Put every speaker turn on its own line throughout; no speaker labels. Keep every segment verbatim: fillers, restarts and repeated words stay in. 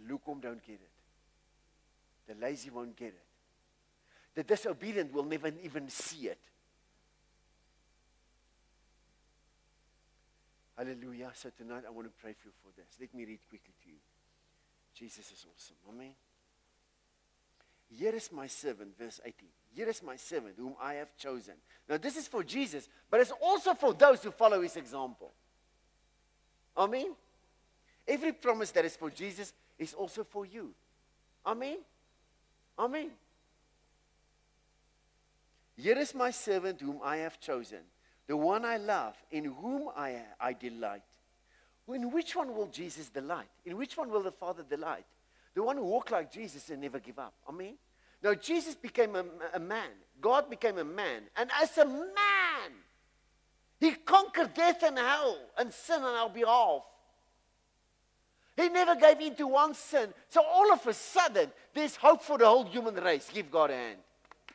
The lukewarm don't get it. The lazy won't get it. The disobedient will never even see it. Hallelujah. So tonight I want to pray for you for this. Let me read quickly to you. Jesus is awesome. Amen. Here is my servant, verse eighteen. Here is my servant whom I have chosen. Now this is for Jesus, but it's also for those who follow his example. Amen. Every promise that is for Jesus is also for you. Amen. Amen. Here is my servant whom I have chosen, the one I love, in whom I, I delight. In which one will Jesus delight? In which one will the Father delight? The one who walked like Jesus and never give up. Amen. Now Jesus became a, a man. God became a man. And as a man, he conquered death and hell and sin on our behalf. He never gave in to one sin. So all of a sudden, there's hope for the whole human race. Give God a hand.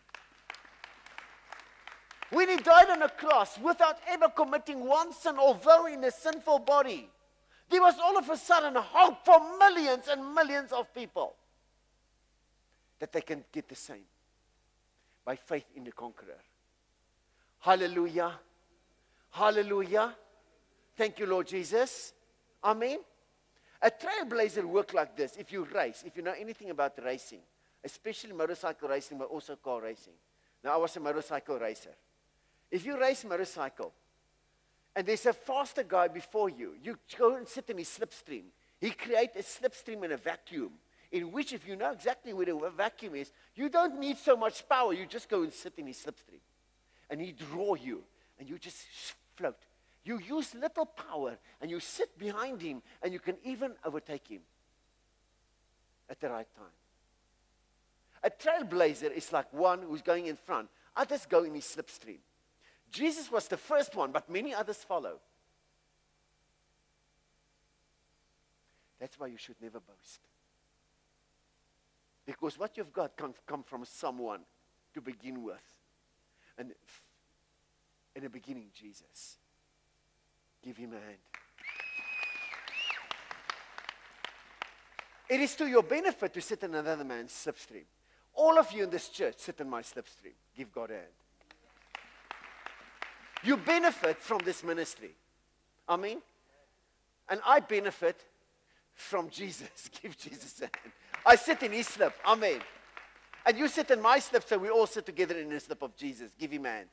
When he died on a cross without ever committing one sin, although in a sinful body, there was all of a sudden hope for millions and millions of people that they can get the same by faith in the conqueror. Hallelujah. Hallelujah. Thank you, Lord Jesus. Amen. A trailblazer works like this. If you race, if you know anything about racing, especially motorcycle racing, but also car racing. Now, I was a motorcycle racer. If you race motorcycle, and there's a faster guy before you, you go and sit in his slipstream. He creates a slipstream in a vacuum, in which if you know exactly where the vacuum is, you don't need so much power. You just go and sit in his slipstream. And he draw you, and you just float. You use little power, and you sit behind him, and you can even overtake him at the right time. A trailblazer is like one who's going in front. Others go in his slipstream. Jesus was the first one, but many others follow. That's why you should never boast. Because what you've got can come from someone to begin with. And in the beginning, Jesus. Give him a hand. It is to your benefit to sit in another man's slipstream. All of you in this church sit in my slipstream. Give God a hand. You benefit from this ministry. Amen. And I benefit from Jesus. Give Jesus a hand. I sit in his slip. Amen. And you sit in my slip, so we all sit together in the slip of Jesus. Give him a hand.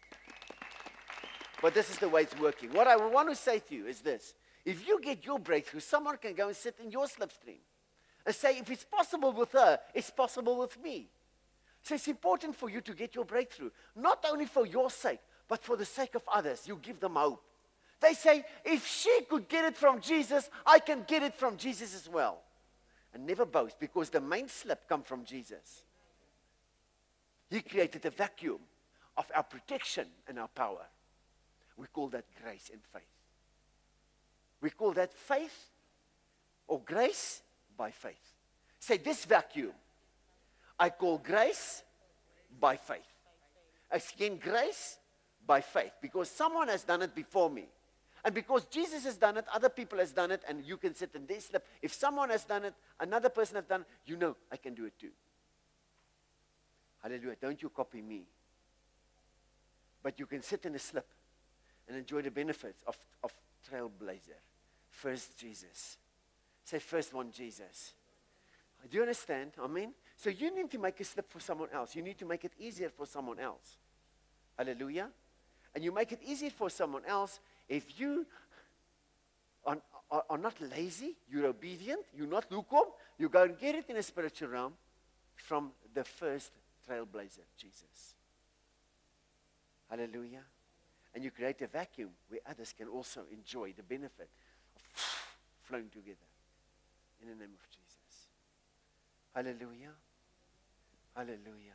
But this is the way it's working. What I want to say to you is this. If you get your breakthrough, someone can go and sit in your slipstream and say, if it's possible with her, it's possible with me. So it's important for you to get your breakthrough. Not only for your sake, but for the sake of others. You give them hope. They say, if she could get it from Jesus, I can get it from Jesus as well. And never boast, because the main slip comes from Jesus. He created a vacuum of our protection and our power. We call that grace and faith. We call that faith or grace by faith. Say, this vacuum, I call grace by faith. Again, grace by faith. Because someone has done it before me. And because Jesus has done it, other people has done it, and you can sit in this slip. If someone has done it, another person has done it, you know I can do it too. Hallelujah. Don't you copy me. But you can sit in a slip and enjoy the benefits of, of Trailblazer. First Jesus. Say first one Jesus. Do you understand? Amen? So you need to make a slip for someone else. You need to make it easier for someone else. Hallelujah. And you make it easier for someone else if you are, are, are not lazy, you're obedient, you're not lukewarm, you go and get it in a spiritual realm from the first Trailblazer, Jesus. Hallelujah. And you create a vacuum where others can also enjoy the benefit of flowing together. In the name of Jesus. Hallelujah. Hallelujah.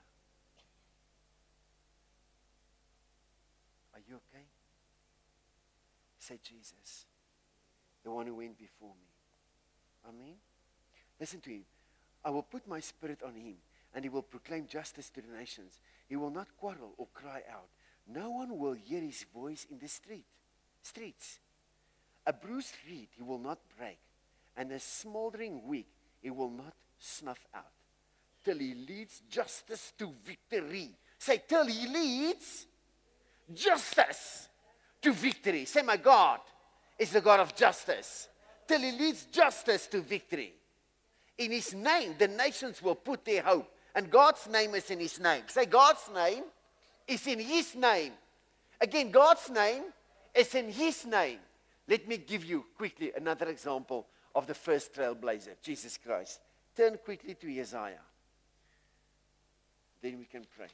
Are you okay? Say Jesus, the one who went before me. Amen. Listen to him. I will put my spirit on him, and he will proclaim justice to the nations. He will not quarrel or cry out. No one will hear his voice in the street, streets. A bruised reed he will not break, and a smoldering wick he will not snuff out till he leads justice to victory. Say, till he leads justice to victory. Say, my God is the God of justice. Till he leads justice to victory. In his name, the nations will put their hope. And God's name is in his name. Say, God's name is in his name. Again, God's name is in his name. Let me give you quickly another example of the first trailblazer, Jesus Christ. Turn quickly to Isaiah. Then we can pray.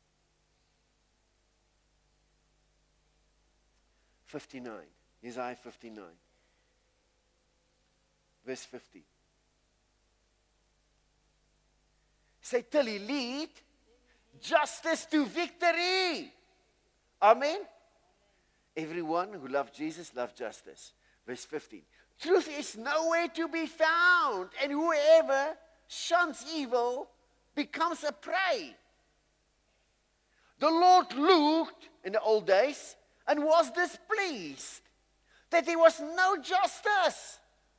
fifty-nine. Isaiah fifty-nine. Verse fifty. Say, till he lead justice to victory. Amen. Everyone who loves Jesus loves justice. Verse fifteen. Truth is nowhere to be found, and whoever shuns evil becomes a prey. The Lord looked in the old days and was displeased that there was no justice.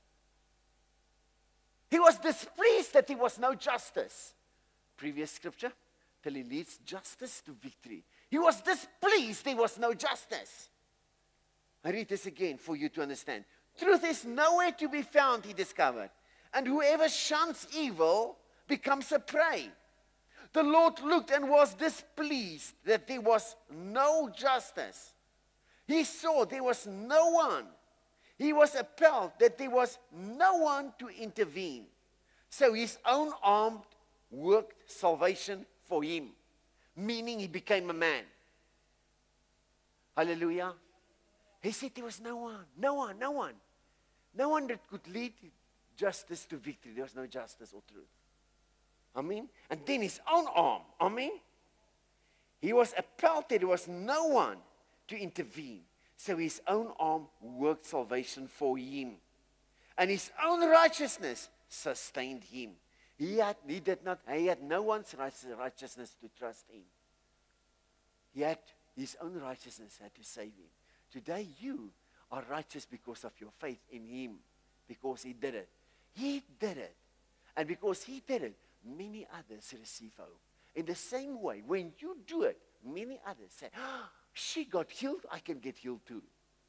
He was displeased that there was no justice. Previous scripture, till he leads justice to victory. He was displeased there was no justice. I read this again for you to understand. Truth is nowhere to be found, he discovered. And whoever shuns evil becomes a prey. The Lord looked and was displeased that there was no justice. He saw there was no one. He was appalled that there was no one to intervene. So his own arm worked salvation for him, meaning he became a man. Hallelujah. He said there was no one, no one, no one. No one that could lead justice to victory. There was no justice or truth. Amen. And then his own arm. Amen. He was appalled that there was no one to intervene. So his own arm worked salvation for him. And his own righteousness sustained him. He had, he did not, he had no one's righteousness to trust in. He had his own righteousness had to save him. Today you are righteous because of your faith in him. Because he did it. He did it. And because he did it, many others receive hope. In the same way, when you do it, many others say, oh, she got healed, I can get healed too.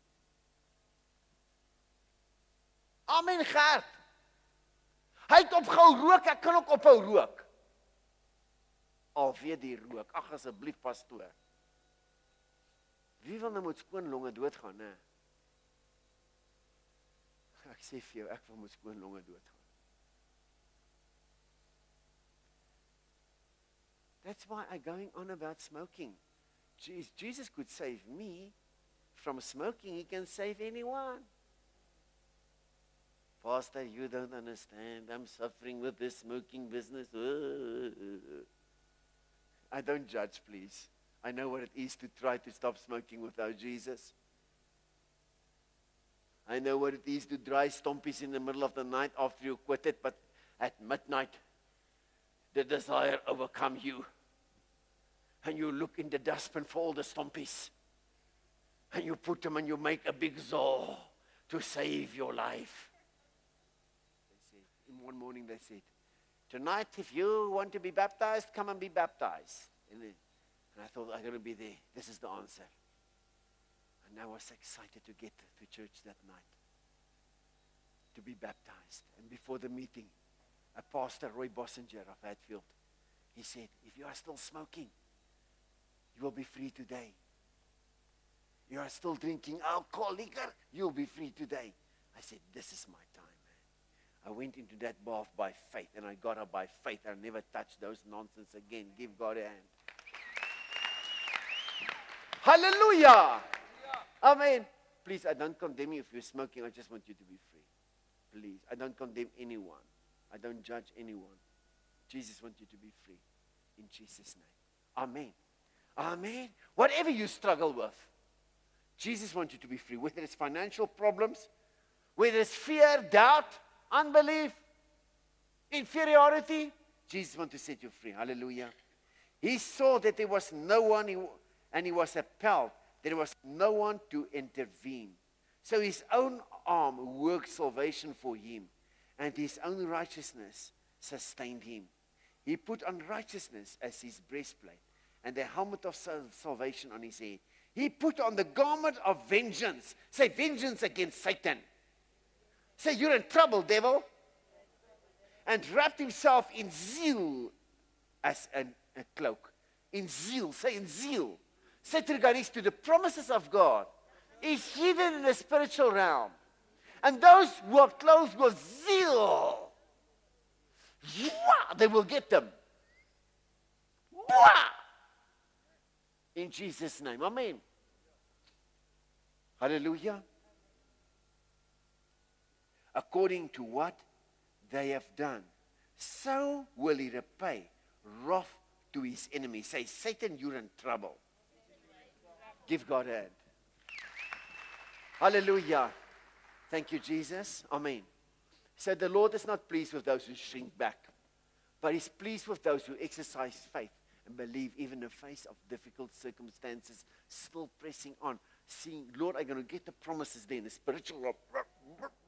Amen, Gert. Hy het opgehou rook, ek kan ook ophou rook. Alweer die rook. Ag asseblief pastoor. Wie wil nou met skoon longe doodgaan, né? Ek sê vir jou, ek wil met skoon longe doodgaan. That's why I'm going on about smoking. Jesus could save me from smoking. He can save anyone. Pastor, you don't understand. I'm suffering with this smoking business. I don't judge, please. I know what it is to try to stop smoking without Jesus. I know what it is to dry stompies in the middle of the night after you quit it, but at midnight, the desire overcomes you. And you look in the dustbin for all the stompies. And you put them and you make a big zaw to save your life. They said, in one morning they said, tonight if you want to be baptized, come and be baptized. And, then, and I thought, I'm going to be there. This is the answer. And I was excited to get to church that night. To be baptized. And before the meeting, a pastor, Roy Bossinger of Hatfield, he said, if you are still smoking, you will be free today. You are still drinking alcohol, liquor, you'll be free today. I said, this is my time, man. I went into that bath by faith, and I got up by faith. I never touched those nonsense again. Give God a hand. Hallelujah. Amen. Please, I don't condemn you if you're smoking. I just want you to be free. Please, I don't condemn anyone. I don't judge anyone. Jesus wants you to be free. In Jesus' name. Amen. Amen. Whatever you struggle with, Jesus wants you to be free. Whether it's financial problems, whether it's fear, doubt, unbelief, inferiority, Jesus wants to set you free. Hallelujah. He saw that there was no one, and he was appalled. There was no one to intervene. So his own arm worked salvation for him. and his own righteousness sustained him. He put on righteousness as his breastplate, and the helmet of salvation on his head. He put on the garment of vengeance. Say, vengeance against Satan. Say, you're in trouble, devil. And wrapped himself in zeal as an, a cloak. In zeal. Say, in zeal. Say to the guy next to the promises of God is hidden in the spiritual realm. And those who are clothed with zeal, they will get them. In Jesus' name. Amen. Hallelujah. According to what they have done, so will he repay wrath to his enemies. Say, Satan, you're in trouble. Give God a hand. Hallelujah. Thank you, Jesus. Amen. So the Lord is not pleased with those who shrink back, but he's pleased with those who exercise faith and believe even in the face of difficult circumstances, still pressing on, seeing, Lord, I'm going to get the promises there in the spiritual realm.